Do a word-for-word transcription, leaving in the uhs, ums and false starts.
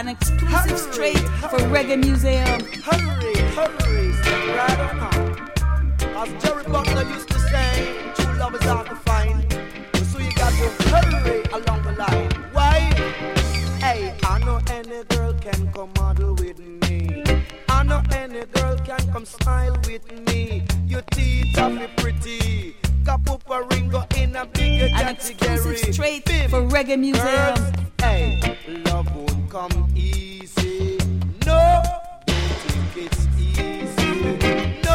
an exclusive straight for Reggae Museum. Hurry, hurry, step right on up. As Jerry Butler used to say, true love is hard to find. So you got to hurry along the line. Why? Hey, I know any girl can come model with me. I know any girl can come smile with me. Your teeth are be pretty. Kapupa Ringo in a bigger An category. exclusive straight for Reggae Museum. Girls, hey, love won't come easy. No, don't think it's easy.